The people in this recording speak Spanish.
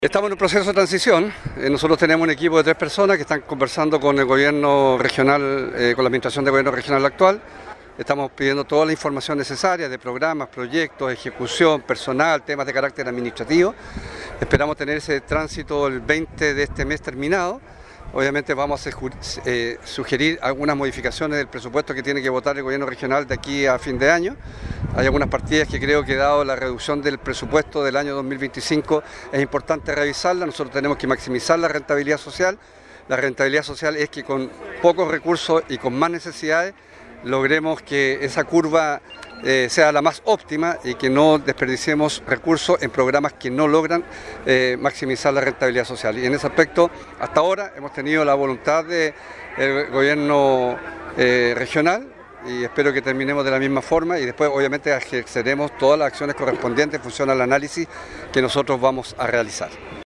Estamos en un proceso de transición. Nosotros tenemos un equipo de 3 personas que están conversando con el gobierno regional, con la administración de gobierno regional actual. Estamos pidiendo toda la información necesaria de programas, proyectos, ejecución, personal, temas de carácter administrativo. Esperamos tener ese tránsito el 20 de este mes terminado. Obviamente vamos a sugerir algunas modificaciones del presupuesto que tiene que votar el gobierno regional de aquí a fin de año. Hay algunas partidas que creo que, dado la reducción del presupuesto del año 2025, es importante revisarla. Nosotros tenemos que maximizar la rentabilidad social. La rentabilidad social es que con pocos recursos y con más necesidades logremos que esa curva sea la más óptima y que no desperdiciemos recursos en programas que no logran maximizar la rentabilidad social. Y en ese aspecto, hasta ahora hemos tenido la voluntad del gobierno regional, y espero que terminemos de la misma forma y después obviamente ejerceremos todas las acciones correspondientes en función al análisis que nosotros vamos a realizar.